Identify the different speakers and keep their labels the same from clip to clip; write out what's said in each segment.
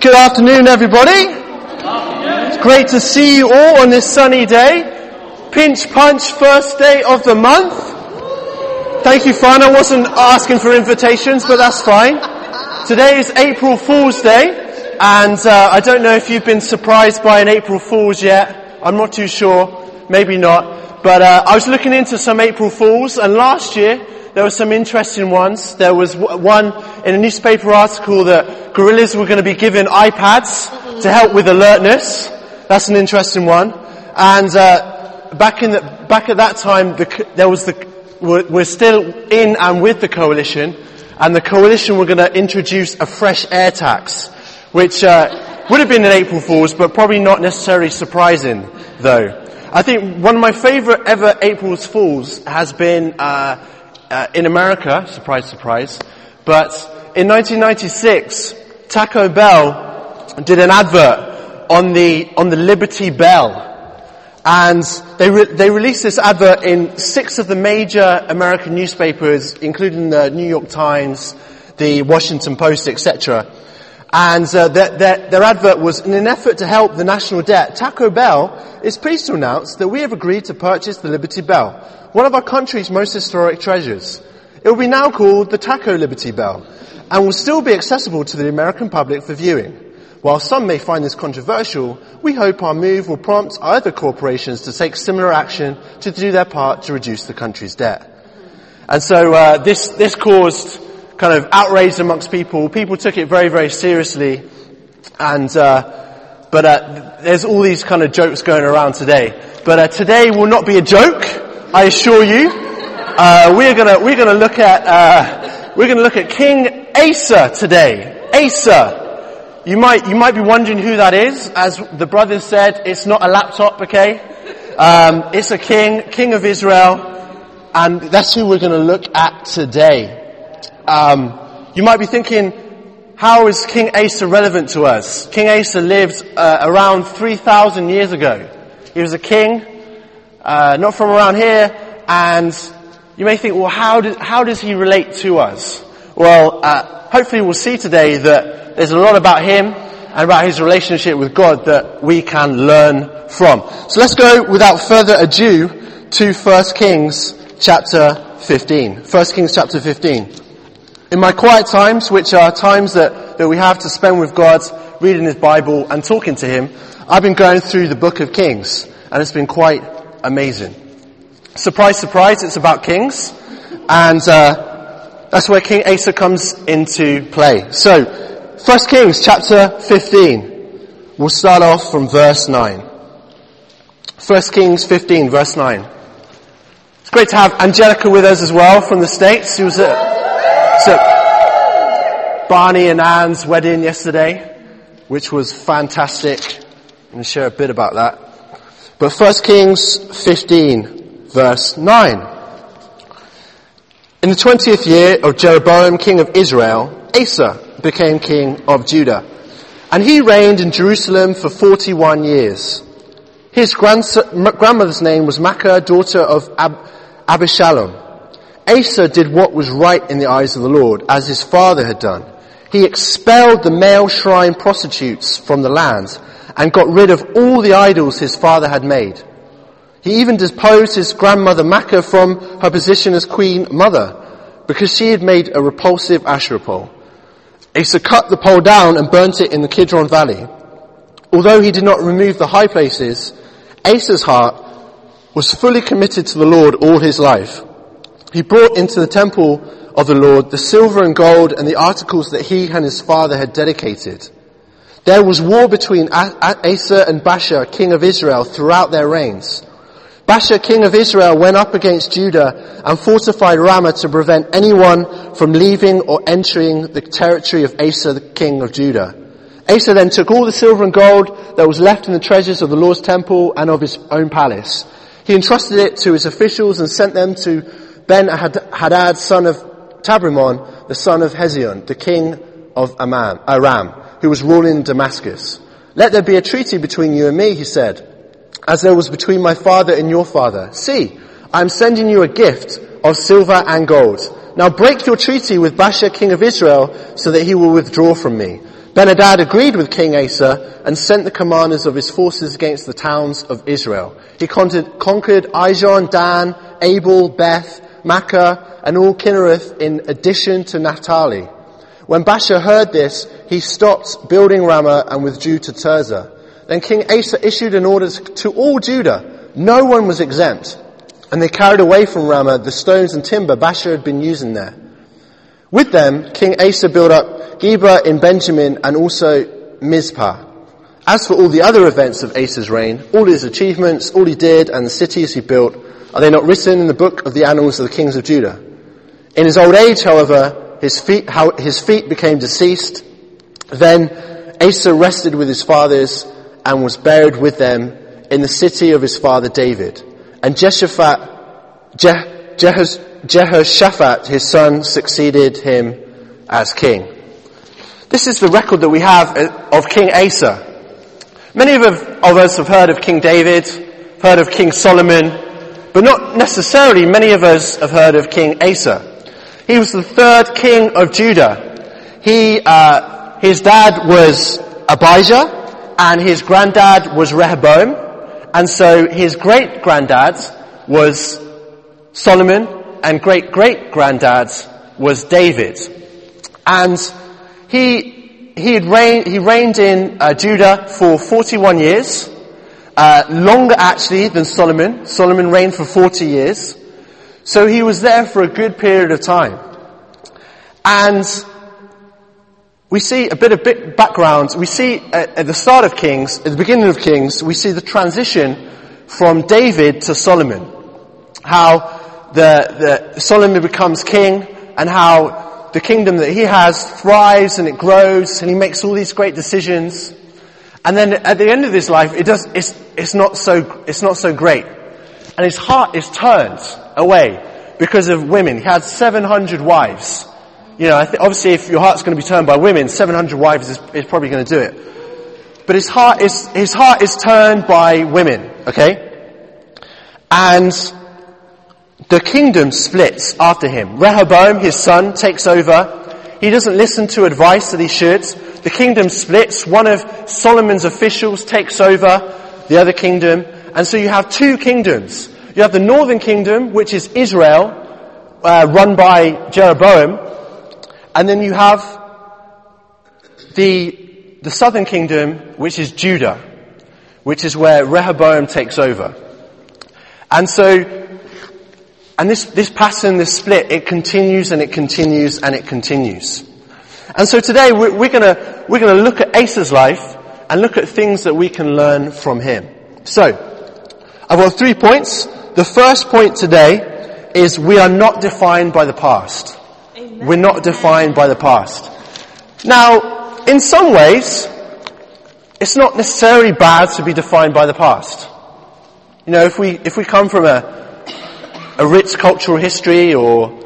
Speaker 1: Good afternoon, everybody. It's great to see you all on this sunny day. Pinch Punch, first day of the month. Thank you, Fran. I wasn't asking for invitations, but that's fine. Today is April Fool's Day, and I don't know if you've been surprised by an April Fool's yet. I'm not too sure. Maybe not. But I was looking into some April Fools, and last year there were some interesting ones. There was one in a newspaper article that gorillas were going to be given iPads to help with alertness. That's an interesting one. And back at that time, we're still in and with the coalition, and the coalition were going to introduce a fresh air tax, which would have been an April Fool's, but probably not necessarily surprising, though. I think one of my favourite ever April Fools has been in America, surprise, surprise, but in 1996, Taco Bell did an advert on the Liberty Bell, and they released this advert in 6 of the major American newspapers, including the New York Times, the Washington Post, etc. And their advert was, in an effort to help the national debt, Taco Bell is pleased to announce that we have agreed to purchase the Liberty Bell, one of our country's most historic treasures. It will be now called the Taco Liberty Bell, and will still be accessible to the American public for viewing. While some may find this controversial, we hope our move will prompt other corporations to take similar action to do their part to reduce the country's debt. And so this caused kind of outrage amongst people. People took it very, very seriously, and but there's all these kind of jokes going around today. But today will not be a joke, I assure you. We're gonna look at King Asa today. Asa. You might be wondering who that is. As the brothers said, it's not a laptop, okay? It's a king of Israel, and that's who we're gonna look at today. You might be thinking, how is King Asa relevant to us? King Asa lived around 3,000 years ago. He was a king, not from around here, and you may think, well, how does he relate to us? Well, hopefully we'll see today that there's a lot about him and about his relationship with God that we can learn from. So let's go without further ado to 1 Kings chapter 15. 1 Kings chapter 15. In my quiet times, which are times that we have to spend with God, reading His Bible and talking to Him, I've been going through the book of Kings, and it's been quite amazing. Surprise, surprise, it's about kings, and that's where King Asa comes into play. So, 1 Kings chapter 15. We'll start off from verse 9. 1 Kings 15, verse 9. It's great to have Angelica with us as well from the States. She was at Barney and Anne's wedding yesterday, which was fantastic. I'm going to share a bit about that. But 1 Kings 15, verse 9. In the 20th year of Jeroboam, king of Israel, Asa became king of Judah, and he reigned in Jerusalem for 41 years. His grandmother's name was Maacah, daughter of Abishalom. Asa did what was right in the eyes of the Lord, as his father had done. He expelled the male shrine prostitutes from the land and got rid of all the idols his father had made. He even deposed his grandmother Maacah from her position as queen mother because she had made a repulsive Asherah pole. Asa cut the pole down and burnt it in the Kidron Valley. Although he did not remove the high places, Asa's heart was fully committed to the Lord all his life. He brought into the temple of the Lord the silver and gold and the articles that he and his father had dedicated. There was war between Asa and Baasha, king of Israel, throughout their reigns. Baasha, king of Israel, went up against Judah and fortified Ramah to prevent anyone from leaving or entering the territory of Asa, the king of Judah. Asa then took all the silver and gold that was left in the treasures of the Lord's temple and of his own palace. He entrusted it to his officials and sent them to Ben-Hadad, son of Tabrimon, the son of Hezion, the king of Aram, who was ruling Damascus. Let there be a treaty between you and me, he said, as there was between my father and your father. See, I am sending you a gift of silver and gold. Now break your treaty with Baasha, king of Israel, so that he will withdraw from me. Ben-Hadad agreed with King Asa and sent the commanders of his forces against the towns of Israel. He conquered Ijon, Dan, Abel, Beth, Makkah, and all Kinnereth in addition to Naphtali. When Baasha heard this, he stopped building Ramah and withdrew to Tirzah. Then King Asa issued an order to all Judah. No one was exempt. And they carried away from Ramah the stones and timber Baasha had been using there. With them, King Asa built up Geba in Benjamin and also Mizpah. As for all the other events of Asa's reign, all his achievements, all he did, and the cities he built, are they not written in the book of the annals of the kings of Judah? In his old age, however, his feet became deceased. Then Asa rested with his fathers and was buried with them in the city of his father David. And Jehoshaphat, his son, succeeded him as king. This is the record that we have of King Asa. Many of us have heard of King David, heard of King Solomon, but not necessarily many of us have heard of King Asa. He was the third king of Judah. His dad was Abijah, and his granddad was Rehoboam, and so his great-granddad was Solomon, and great-great-granddad was David. And he reigned in Judah for 41 years, longer actually than Solomon. Solomon reigned for 40 years. So he was there for a good period of time. And we see a bit of background. We see at the start of Kings, at the beginning of Kings, we see the transition from David to Solomon. How Solomon becomes king, and how the kingdom that he has thrives and it grows, and he makes all these great decisions. And then at the end of his life, it's not so great. And his heart is turned away because of women. He had 700 wives. You know, obviously if your heart's going to be turned by women, 700 wives is probably going to do it. But his heart is turned by women, okay? And the kingdom splits after him. Rehoboam, his son, takes over. He doesn't listen to advice that he should. The kingdom splits. One of Solomon's officials takes over the other kingdom. And so you have two kingdoms. You have the northern kingdom, which is Israel, run by Jeroboam. And then you have the southern kingdom, which is Judah, which is where Rehoboam takes over. And so, and this pattern, this split, it continues and it continues and it continues. And so today we're gonna look at Asa's life and look at things that we can learn from him. So, I've got 3 points. The first point today is we are not defined by the past. Amen. We're not defined by the past. Now, in some ways, it's not necessarily bad to be defined by the past. You know, if we come from a rich cultural history, or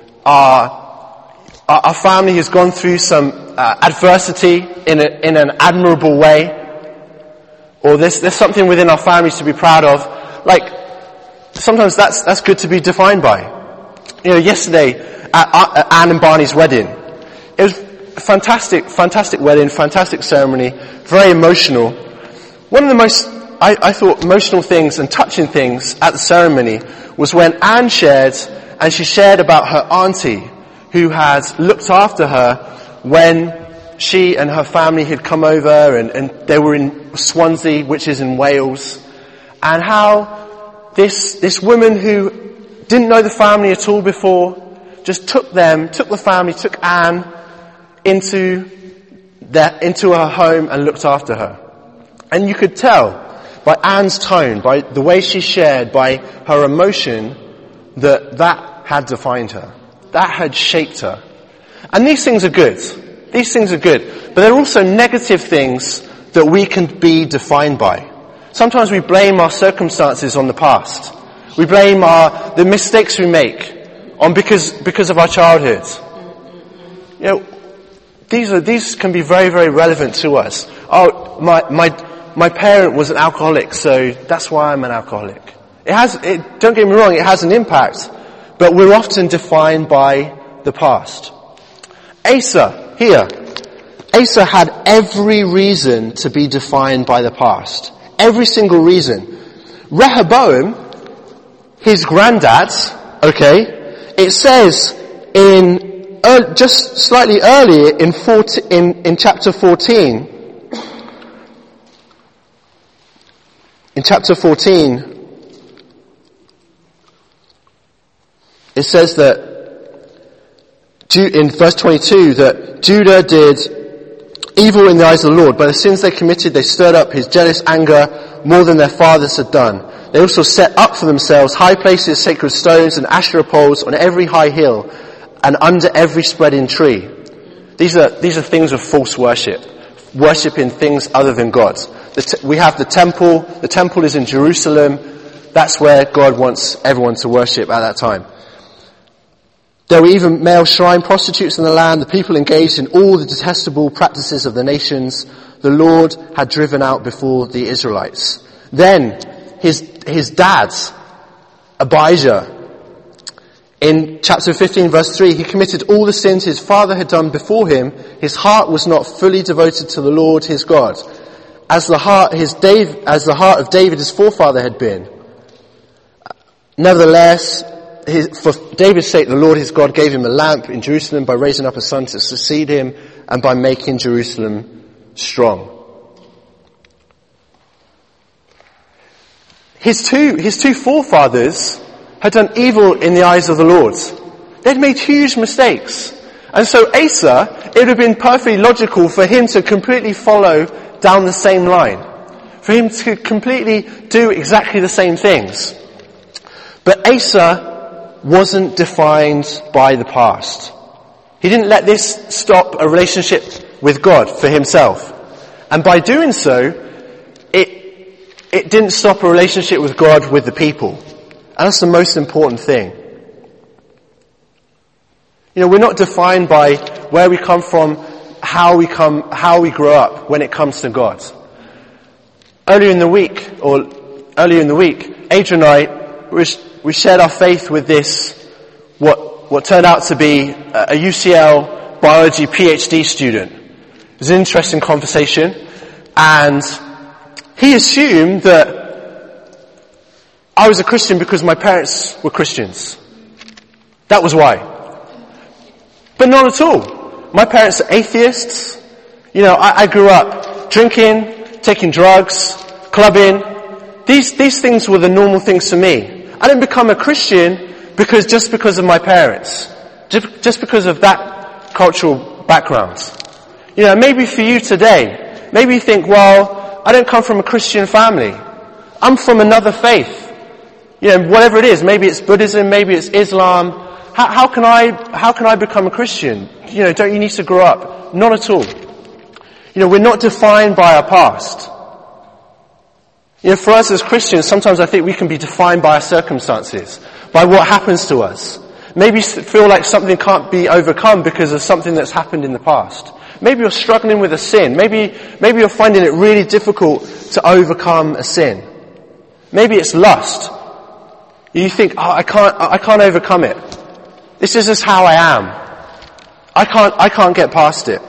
Speaker 1: our family has gone through some adversity in an admirable way, or there's something within our families to be proud of, like, sometimes that's good to be defined by. You know, yesterday at Anne and Barney's wedding, it was a fantastic wedding, fantastic ceremony, very emotional. One of the most, I thought, emotional things and touching things at the ceremony was when Anne shared about her auntie who had looked after her when she and her family had come over and they were in Swansea, which is in Wales, and how this woman who didn't know the family at all before just took the family, took Anne into her home and looked after her. And you could tell by Anne's tone, by the way she shared, by her emotion, that had defined her. That had shaped her. And these things are good. These things are good. But there are also negative things that we can be defined by. Sometimes we blame our circumstances on the past. We blame the mistakes we make on because of our childhood. You know, these can be very, very relevant to us. Oh, my parent was an alcoholic, so that's why I'm an alcoholic. Don't get me wrong, it has an impact, but we're often defined by the past. Asa, here. Asa had every reason to be defined by the past. Every single reason. Rehoboam, his granddad, it says just slightly earlier in chapter 14, it says that in verse 22 that Judah did evil in the eyes of the Lord. By the sins they committed, they stirred up his jealous anger more than their fathers had done. They also set up for themselves high places, sacred stones, and Asherah poles on every high hill and under every spreading tree. These are things of false worship, worshipping things other than God. We have the temple. The temple is in Jerusalem. That's where God wants everyone to worship at that time. There were even male shrine prostitutes in the land. The people engaged in all the detestable practices of the nations the Lord had driven out before the Israelites. Then his dad, Abijah, in chapter 15 verse 3, he committed all the sins his father had done before him. His heart was not fully devoted to the Lord his God, as the heart of David his forefather had been. Nevertheless, for David's sake, the Lord his God gave him a lamp in Jerusalem by raising up a son to succeed him and by making Jerusalem strong. His two forefathers had done evil in the eyes of the Lord. They'd made huge mistakes. And so Asa, it would have been perfectly logical for him to completely follow down the same line. For him to completely do exactly the same things. But Asa wasn't defined by the past. He didn't let this stop a relationship with God for himself. And by doing so, it didn't stop a relationship with God with the people. And that's the most important thing. We're not defined by where we come from, how we grow up when it comes to God. Earlier in the week, Adrian and I, we shared our faith with this, what turned out to be a UCL biology PhD student. It was an interesting conversation, and he assumed that I was a Christian because my parents were Christians. That was why. But not at all. My parents are atheists. I grew up drinking, taking drugs, clubbing. These things were the normal things for me. I didn't become a Christian just because of my parents. Just because of that cultural background. Maybe for you today, maybe you think, well, I don't come from a Christian family. I'm from another faith. Whatever it is, maybe it's Buddhism, maybe it's Islam. How can I become a Christian? Don't you need to grow up? Not at all. We're not defined by our past. For us as Christians, sometimes I think we can be defined by our circumstances, by what happens to us. Maybe feel like something can't be overcome because of something that's happened in the past. Maybe you're struggling with a sin. Maybe you're finding it really difficult to overcome a sin. Maybe it's lust. You think, I can't overcome it. This is just how I am. I can't get past it.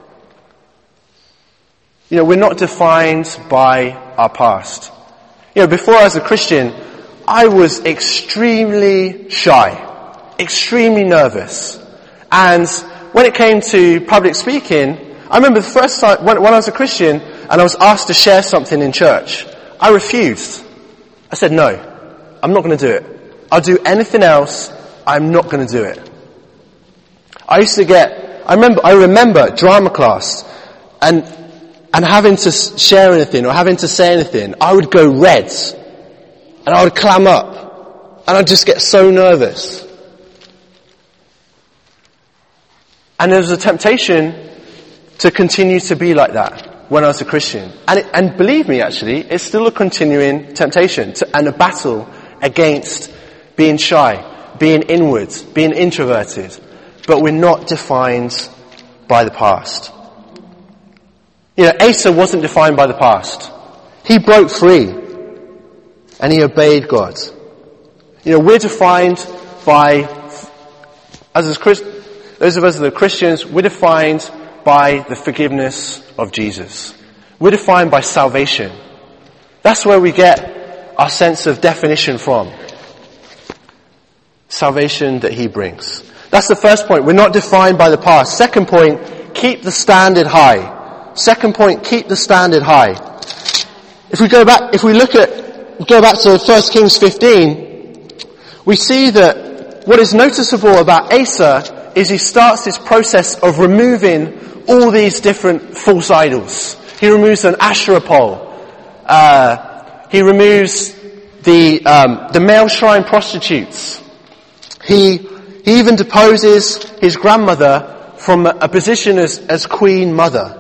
Speaker 1: We're not defined by our past. Before I was a Christian, I was extremely shy, extremely nervous. And when it came to public speaking, I remember the first time when I was a Christian and I was asked to share something in church, I refused. I said, no, I'm not going to do it. I'll do anything else. I'm not going to do it. I remember drama class and having to share anything or having to say anything, I would go red and I would clam up and I'd just get so nervous. And there was a temptation to continue to be like that when I was a Christian. And believe me, actually, it's still a continuing temptation and a battle against being shy, being inward, being introverted. But we're not defined by the past. Asa wasn't defined by the past. He broke free and he obeyed God. We're defined by, those of us that are Christians, we're defined by the forgiveness of Jesus. We're defined by salvation. That's where we get our sense of definition from. Salvation that he brings. That's the first point. We're not defined by the past. Second point, keep the standard high. Second point, keep the standard high. If we go back to 1 Kings 15, we see that what is noticeable about Asa is he starts this process of removing all these different false idols. He removes an Asherah pole. He removes the male shrine prostitutes. He even deposes his grandmother from a position as queen mother.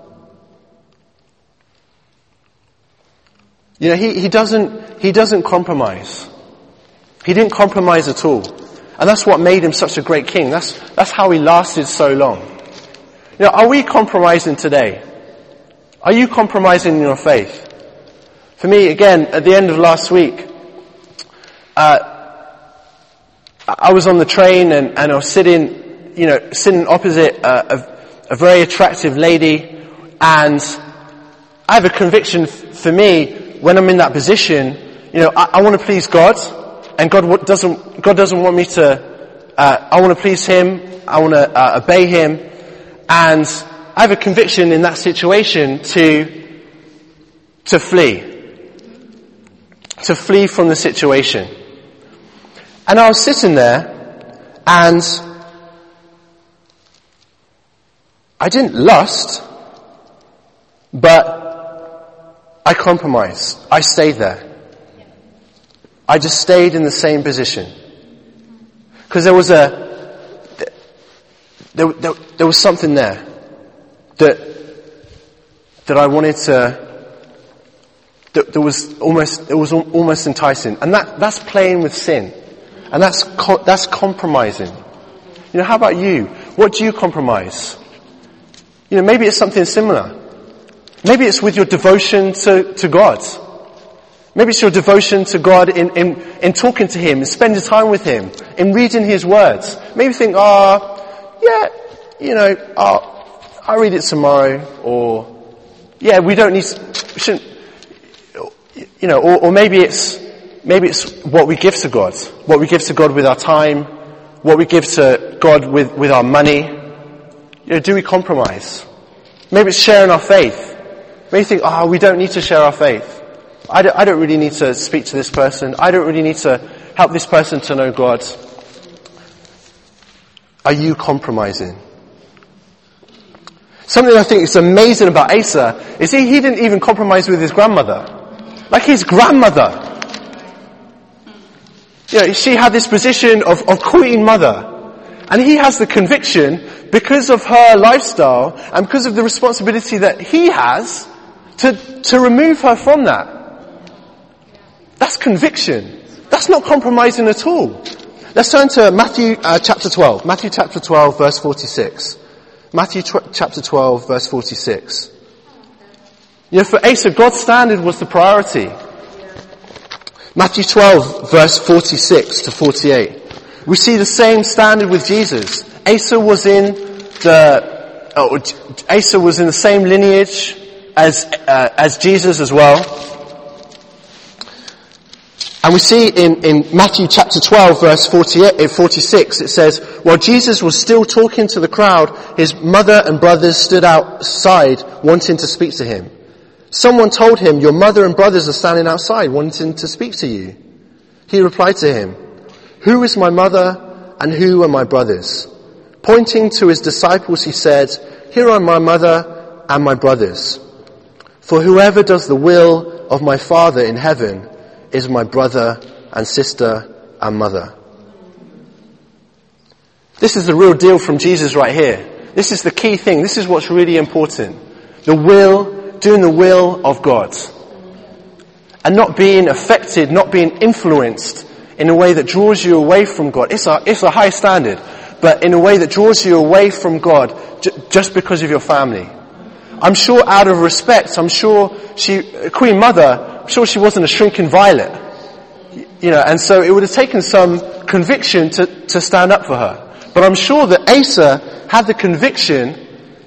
Speaker 1: You know, he doesn't compromise. He didn't compromise at all. And that's what made him such a great king. That's how he lasted so long. You know, are we compromising today? Are you compromising in your faith? For me, again, at the end of last week, I was on the train and I was sitting opposite a very attractive lady, and I have a conviction for me, when I'm in that position, you know, I want to please God, and God doesn't want me to, I want to please Him, I want to obey Him, and I have a conviction in that situation to flee from the situation. And I was sitting there, and I didn't lust, but I compromised. I stayed there. I just stayed in the same position. Because there was something there that I wanted to, that was almost enticing. And that's playing with sin. And that's compromising. You know, how about you? What do you compromise? You know, maybe it's something similar. Maybe it's with your devotion to God. Maybe it's your devotion to God in talking to Him, in spending time with Him, in reading His words. Maybe you think, I'll read it tomorrow, or, yeah, we shouldn't, you know, or maybe it's what we give to God. What we give to God with our time, what we give to God with our money. You know, do we compromise? Maybe it's sharing our faith. Maybe you think, we don't need to share our faith. I don't really need to speak to this person. I don't really need to help this person to know God. Are you compromising? Something I think is amazing about Asa is he didn't even compromise with his grandmother. Like his grandmother. You know, she had this position of queen mother. And he has the conviction, because of her lifestyle and because of the responsibility that he has, to remove her from that. That's conviction. That's not compromising at all. Let's turn to Matthew chapter 12. Matthew chapter 12 verse 46. Matthew chapter 12 verse 46. You know, for Asa, God's standard was the priority. Matthew 12 verse 46 to 48. We see the same standard with Jesus. Asa was in the same lineage as Jesus as well. And we see in Matthew chapter 12 verse 46, it says, while Jesus was still talking to the crowd, his mother and brothers stood outside wanting to speak to him. Someone told him, your mother and brothers are standing outside wanting to speak to you. He replied to him, who is my mother and who are my brothers? Pointing to his disciples, he said, here are my mother and my brothers. For whoever does the will of my Father in heaven is my brother and sister and mother. This is the real deal from Jesus right here. This is the key thing. This is what's really important. Doing the will of God. And not being affected, not being influenced in a way that draws you away from God. It's a high standard, but in a way that draws you away from God just because of your family. I'm sure out of respect, I'm sure Queen Mother, I'm sure she wasn't a shrinking violet. You know, and so it would have taken some conviction to stand up for her. But I'm sure that Asa had the conviction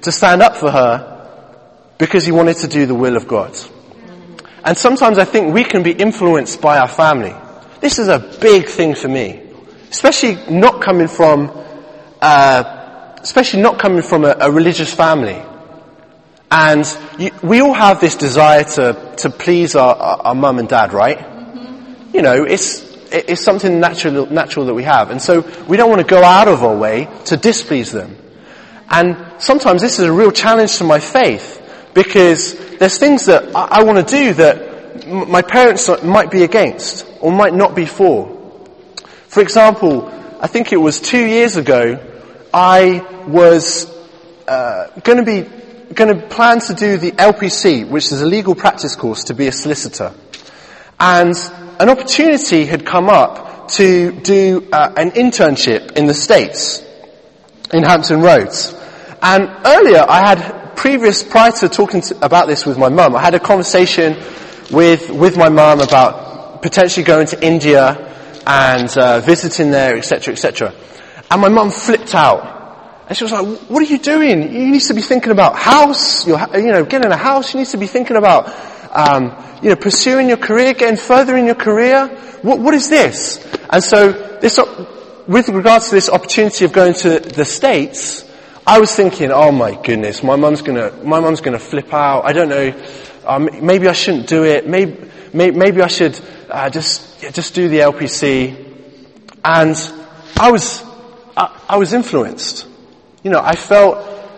Speaker 1: to stand up for her because he wanted to do the will of God. And sometimes I think we can be influenced by our family. This is a big thing for me, especially not coming from a religious family. And we all have this desire to please our mum and dad, right? Mm-hmm. You know, it's something natural that we have. And so we don't want to go out of our way to displease them. And sometimes this is a real challenge to my faith, because there's things that I want to do that my parents might be against or might not be for. For example, I think it was 2 years ago, I was going to plan to do the LPC, which is a legal practice course to be a solicitor. And an opportunity had come up to do an internship in the States, in Hampton Roads. And earlier prior to talking about this with my mum, I had a conversation with my mum about potentially going to India and visiting there, etc., etc. And my mum flipped out. And she was like, "What are you doing? You need to be thinking about house, getting a house. You need to be thinking about, pursuing your career, getting further in your career. What is this?" And so with regards to this opportunity of going to the States, I was thinking, oh my goodness, my mum's gonna flip out. I don't know, maybe I shouldn't do it. Maybe I should, just do the LPC. And I was influenced. You know, I felt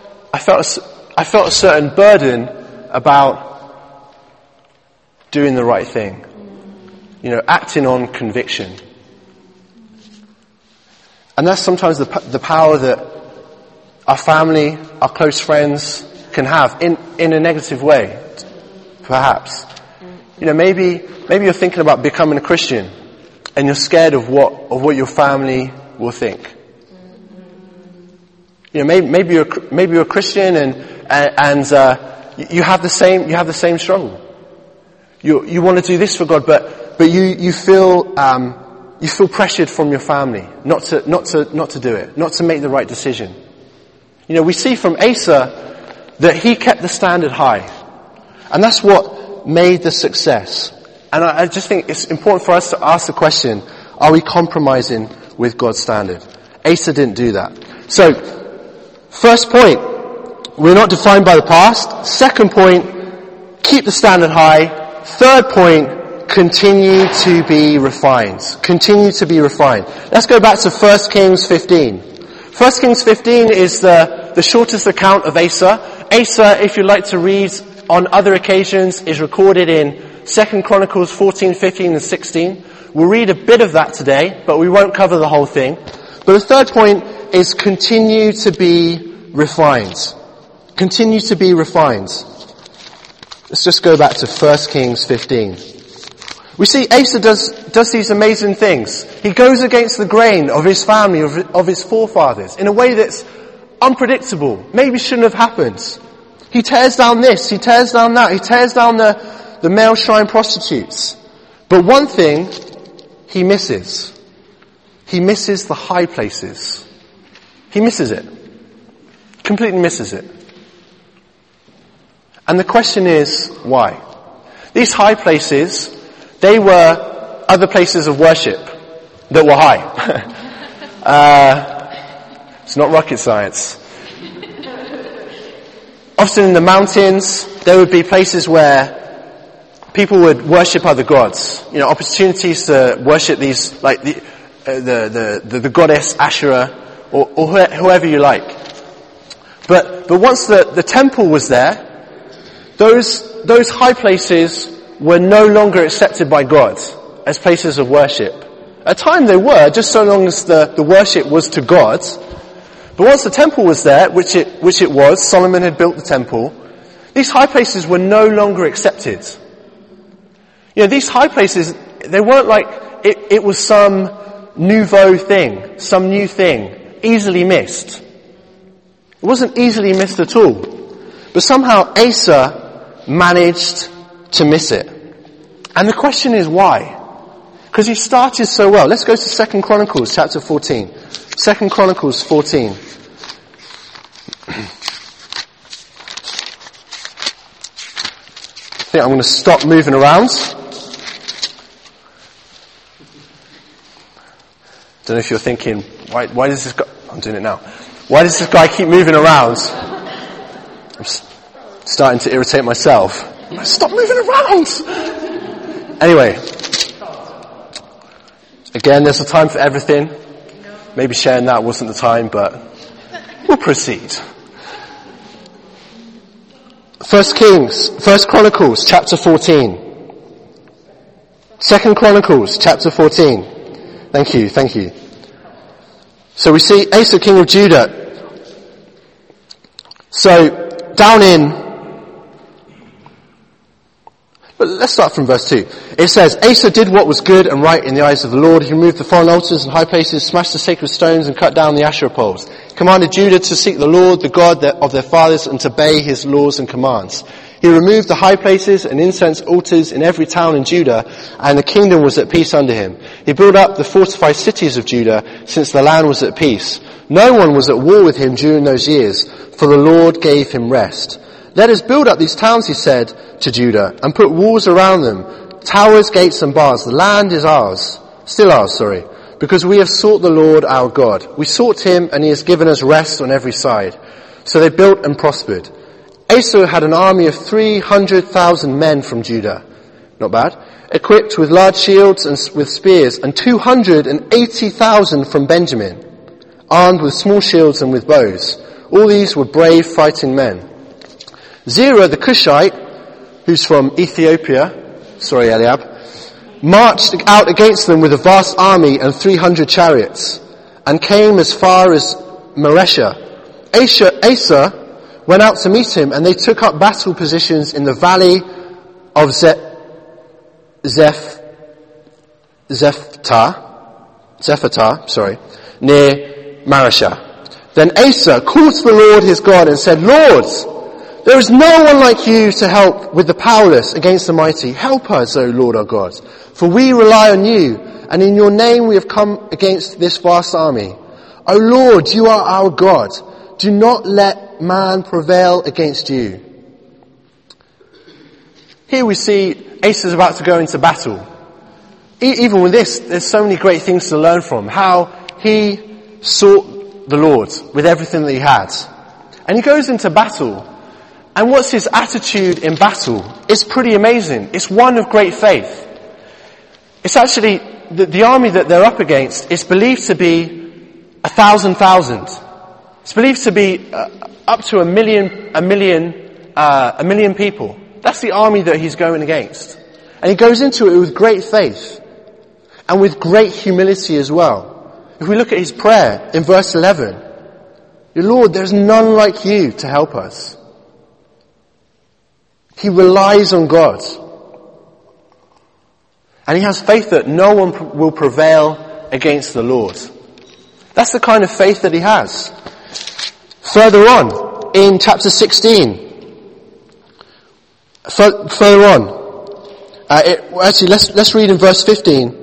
Speaker 1: a certain burden about doing the right thing. You know, acting on conviction. And that's sometimes the power that our family, our close friends can have in a negative way, perhaps. You know, maybe you're thinking about becoming a Christian and you're scared of what your family will think. You know, maybe you're a Christian and you have the same struggle. You want to do this for God, but you feel pressured from your family not to do it, not to make the right decision. You know, we see from Asa that he kept the standard high. And that's what made the success. And I just think it's important for us to ask the question, are we compromising with God's standard? Asa didn't do that. So, first point, we're not defined by the past. Second point, keep the standard high. Third point, continue to be refined. Continue to be refined. Let's go back to 1 Kings 15. 1 Kings 15 is the shortest account of Asa. Asa, if you'd like to read on other occasions, is recorded in 2 Chronicles 14, 15 and 16. We'll read a bit of that today, but we won't cover the whole thing. But the third point is continue to be refined. Continue to be refined. Let's just go back to 1 Kings 15. We see Asa does these amazing things. He goes against the grain of his family, of his forefathers, in a way that's unpredictable. Maybe shouldn't have happened. He tears down this, he tears down that, he tears down the male shrine prostitutes. But one thing he misses. He misses the high places. He misses it. Completely misses it. And the question is, why? These high places, they were other places of worship that were high. It's not rocket science. Often in the mountains, there would be places where people would worship other gods. You know, opportunities to worship these, like the goddess Asherah, or whoever you like. But once the temple was there, those high places were no longer accepted by God as places of worship. At the time they were, just so long as the worship was to God. But once the temple was there, which it was, Solomon had built the temple, these high places were no longer accepted. You know, these high places, they weren't like, it was some nouveau thing, some new thing, easily missed. It wasn't easily missed at all. But somehow Asa managed to miss it. And the question is why? Because he started so well. Let's go to 2 Chronicles chapter 14. 2 Chronicles 14. think I'm going to stop moving around. Don't know if you're thinking, why does this guy, I'm doing it now. Why does this guy keep moving around? I'm starting to irritate myself. Stop moving around! Anyway. Again, there's a time for everything. Maybe sharing that wasn't the time, but we'll proceed. 1 Chronicles chapter 14. 2 Chronicles chapter 14. Thank you. So we see Asa, king of Judah. So, down in, but let's start from verse 2. It says, Asa did what was good and right in the eyes of the Lord. He removed the foreign altars and high places, smashed the sacred stones and cut down the Asherah poles. He commanded Judah to seek the Lord, the God of their fathers, and to obey his laws and commands. He removed the high places and incense altars in every town in Judah, and the kingdom was at peace under him. He built up the fortified cities of Judah, since the land was at peace. No one was at war with him during those years, for the Lord gave him rest. Let us build up these towns, he said to Judah, and put walls around them, towers, gates and bars. The land is ours, because we have sought the Lord our God. We sought him, and he has given us rest on every side. So they built and prospered. Asa had an army of 300,000 men from Judah. Not bad. Equipped with large shields and with spears, and 280,000 from Benjamin, armed with small shields and with bows. All these were brave fighting men. Zerah the Cushite, who's from Ethiopia, Eliab, marched out against them with a vast army and 300 chariots, and came as far as Mareshah. Asa went out to meet him, and they took up battle positions in the valley of Zephatah, near Mareshah. Then Asa called to the Lord his God and said, Lord, there is no one like you to help with the powerless against the mighty. Help us, O Lord our God, for we rely on you, and in your name we have come against this vast army. O Lord, you are our God. Do not let man prevail against you. Here we see Asa is about to go into battle. Even with this, there's so many great things to learn from. How he sought the Lord with everything that he had. And he goes into battle. And what's his attitude in battle? It's pretty amazing. It's one of great faith. It's actually, the army that they're up against is believed to be 1,000,000. It's believed to be up to a million people. That's the army that he's going against. And he goes into it with great faith. And with great humility as well. If we look at his prayer in verse 11, Lord, there's none like you to help us. He relies on God. And he has faith that no one will prevail against the Lord. That's the kind of faith that he has. Further on, in chapter 16, further on, let's read in verse 15.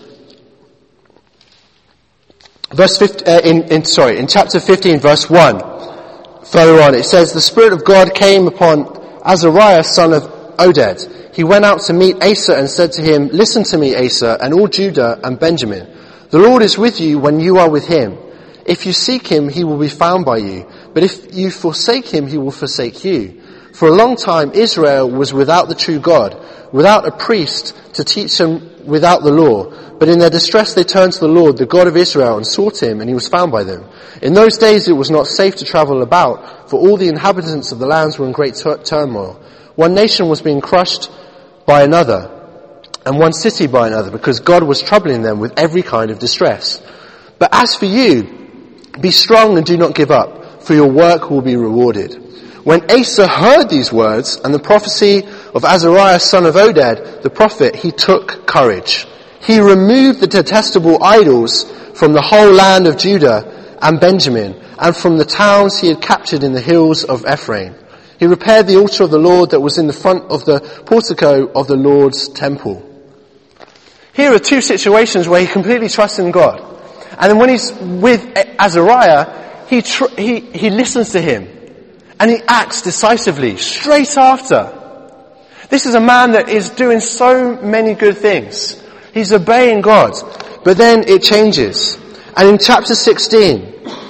Speaker 1: In chapter 15, verse 1, further on, it says, the Spirit of God came upon Azariah, son of Oded. He went out to meet Asa and said to him, listen to me, Asa, and all Judah and Benjamin. The Lord is with you when you are with him. If you seek him, he will be found by you. But if you forsake him, he will forsake you. For a long time, Israel was without the true God, without a priest to teach them without the law. But in their distress they turned to the Lord, the God of Israel, and sought him, and he was found by them. In those days it was not safe to travel about, for all the inhabitants of the lands were in great turmoil. One nation was being crushed by another, and one city by another, because God was troubling them with every kind of distress. But as for you, be strong and do not give up, for your work will be rewarded. When Asa heard these words and the prophecy of Azariah son of Oded, the prophet, he took courage. He removed the detestable idols from the whole land of Judah and Benjamin, and from the towns he had captured in the hills of Ephraim. He repaired the altar of the Lord that was in the front of the portico of the Lord's temple. Here are two situations where he completely trusts in God. And then when he's with Azariah, he listens to him. And he acts decisively straight after. This is a man that is doing so many good things. He's obeying God. But then it changes. And in chapter 16,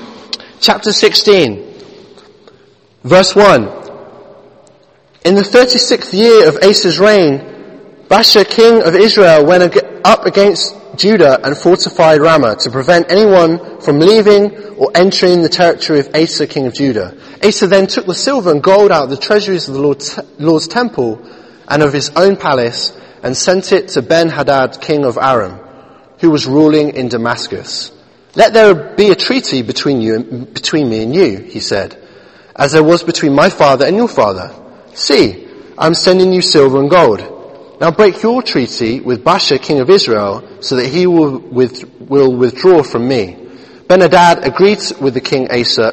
Speaker 1: verse 1, in the 36th year of Asa's reign, Baasha, king of Israel, went up against Judah and fortified Ramah to prevent anyone from leaving or entering the territory of Asa, king of Judah. Asa then took the silver and gold out of the treasuries of the Lord's temple and of his own palace and sent it to Ben-Hadad, king of Aram, who was ruling in Damascus. Let there be a treaty between me and you, he said, as there was between my father and your father. See, I'm sending you silver and gold. Now break your treaty with Baasha, king of Israel, so that he will withdraw from me. Ben-Hadad agreed with King Asa,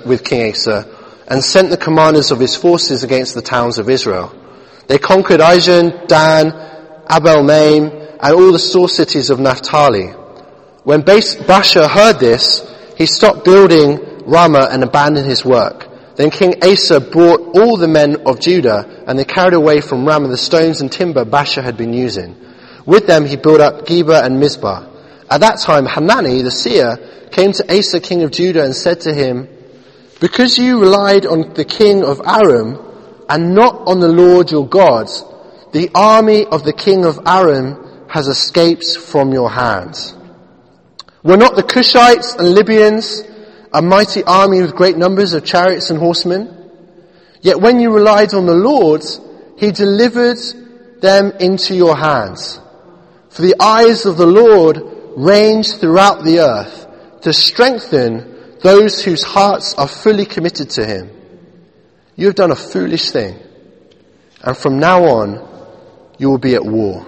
Speaker 1: and sent the commanders of his forces against the towns of Israel. They conquered Ijon, Dan, Abel-Maim, and all the store cities of Naphtali. When Baasha heard this, he stopped building Ramah and abandoned his work. Then King Asa brought all the men of Judah, and they carried away from Ramah the stones and timber Baasha had been using. With them he built up Geba and Mizpah. At that time Hanani the seer came to Asa king of Judah and said to him, because you relied on the king of Aram and not on the Lord your God, the army of the king of Aram has escaped from your hands. Were not the Cushites and Libyans a mighty army with great numbers of chariots and horsemen? Yet when you relied on the Lord, he delivered them into your hands. For the eyes of the Lord range throughout the earth to strengthen those whose hearts are fully committed to him. You have done a foolish thing, and from now on you will be at war.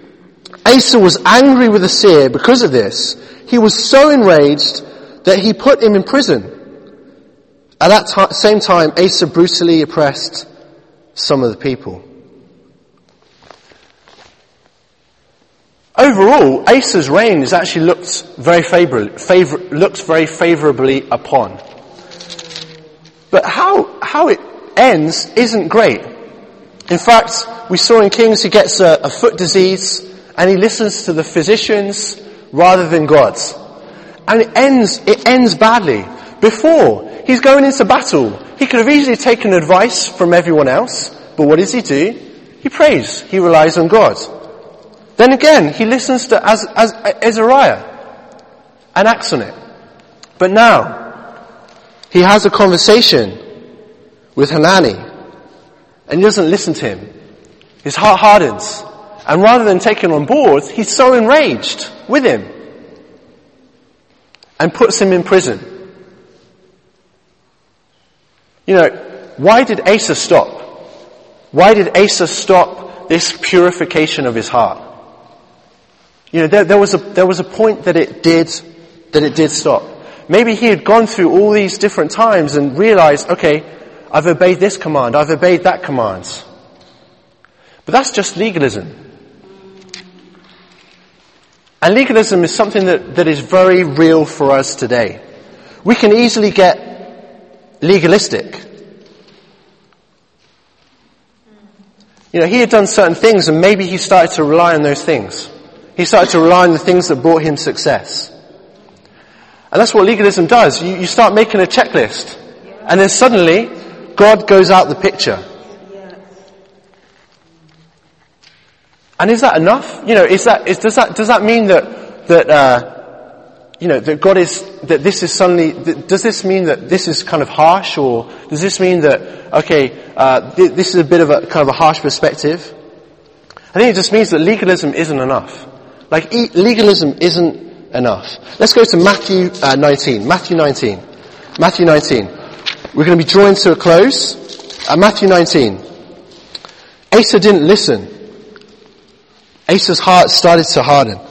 Speaker 1: Asa was angry with the seer because of this. He was so enraged that he put him in prison. At that same time, Asa brutally oppressed some of the people. Overall, Asa's reign is actually looked very favorably upon. But how it ends isn't great. In fact, we saw in Kings he gets a foot disease and he listens to the physicians rather than God's. And it ends badly. Before, he's going into battle. He could have easily taken advice from everyone else, but what does he do? He prays. He relies on God. Then again, he listens to Azariah and acts on it. But now, he has a conversation with Hanani, and he doesn't listen to him. His heart hardens. And rather than taking him on board, he's so enraged with him and puts him in prison. You know, why did Asa stop? Why did Asa stop this purification of his heart? You know, there was a point that it did stop. Maybe he had gone through all these different times and realized, okay, I've obeyed this command, I've obeyed that command. But that's just legalism. And legalism is something that is very real for us today. We can easily get legalistic. You know, he had done certain things and maybe he started to rely on those things. He started to rely on the things that brought him success. And that's what legalism does. You start making a checklist. And then suddenly, God goes out the picture. And is that enough? You know, does that mean that God is, that this is suddenly, does this mean that this is kind of harsh, or does this mean that, this is a bit of a kind of a harsh perspective? I think it just means that legalism isn't enough. Like, legalism isn't enough. Let's go to Matthew 19. Matthew 19. We're going to be drawing to a close. Matthew 19. Asa didn't listen. Asa's heart started to harden.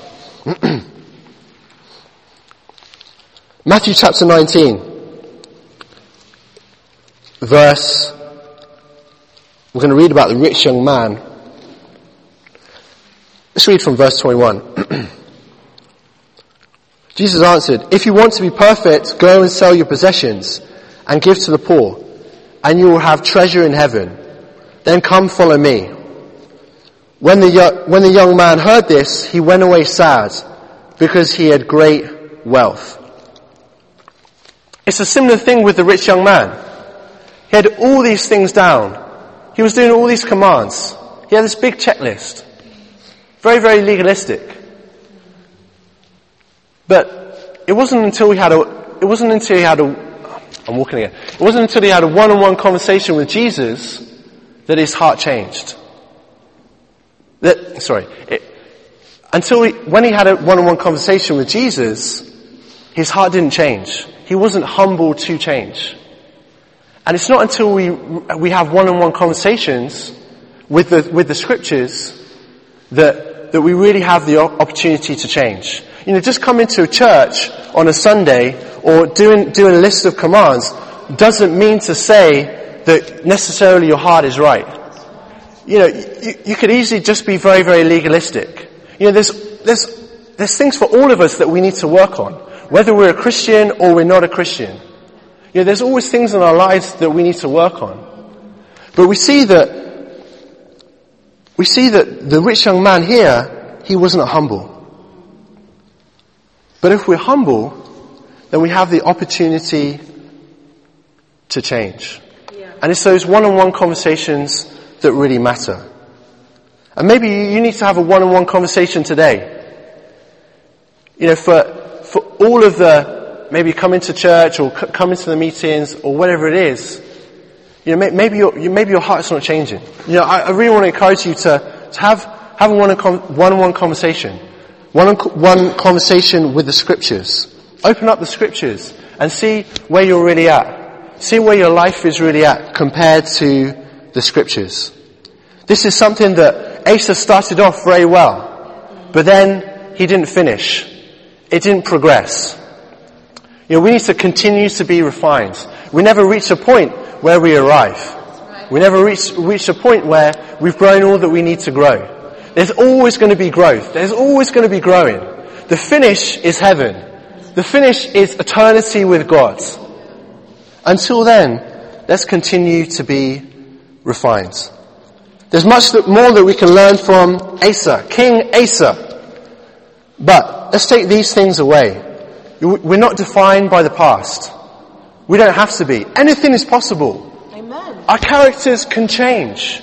Speaker 1: Matthew chapter 19, we're going to read about the rich young man. Let's read from verse 21. Jesus answered, if you want to be perfect, go and sell your possessions and give to the poor, and you will have treasure in heaven. Then come follow me. When the young man heard this, he went away sad, because he had great wealth. It's a similar thing with the rich young man. He had all these things down. He was doing all these commands. He had this big checklist. Very, very legalistic. But it wasn't until he had a one-on-one conversation with Jesus that his heart changed. When he had a one-on-one conversation with Jesus, his heart didn't change. He wasn't humble to change. And it's not until we have one-on-one conversations with the scriptures that we really have the opportunity to change. Just coming to a church on a Sunday or doing a list of commands doesn't mean to say that necessarily your heart is right. You could easily just be very, very legalistic. There's things for all of us that we need to work on, whether we're a Christian or we're not a Christian. There's always things in our lives that we need to work on. But we see that the rich young man here, he wasn't humble. But if we're humble, then we have the opportunity to change. Yeah. And it's those one-on-one conversations that really matter. And maybe you need to have a one-on-one conversation today. For all of maybe coming to church or coming to the meetings or whatever it is, maybe your heart's not changing. I really want to encourage you to have a one-on-one conversation. One conversation with the scriptures. Open up the scriptures and see where you're really at. See where your life is really at compared to the scriptures. This is something that Asa started off very well, but then he didn't finish. It didn't progress. We need to continue to be refined. We never reach a point where we arrive. We never reach a point where we've grown all that we need to grow. There's always going to be growth. There's always going to be growing. The finish is heaven. The finish is eternity with God. Until then, let's continue to be refined. There's much more that we can learn from Asa, King Asa. But let's take these things away. We're not defined by the past. We don't have to be. Anything is possible. Amen. Our characters can change.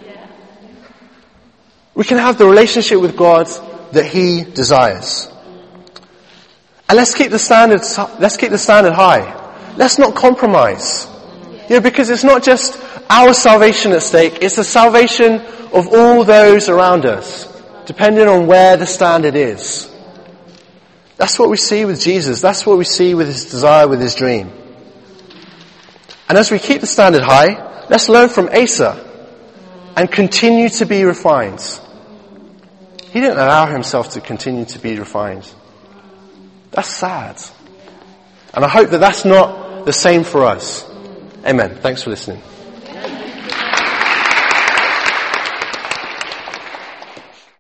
Speaker 1: We can have the relationship with God that He desires. And let's keep the standard high. Let's not compromise. Because it's not just our salvation at stake, it's the salvation of all those around us, depending on where the standard is. That's what we see with Jesus. That's what we see with His desire, with His dream. And as we keep the standard high, let's learn from Asa and continue to be refined. He didn't allow himself to continue to be refined. That's sad. And I hope that that's not the same for us. Amen. Thanks for listening.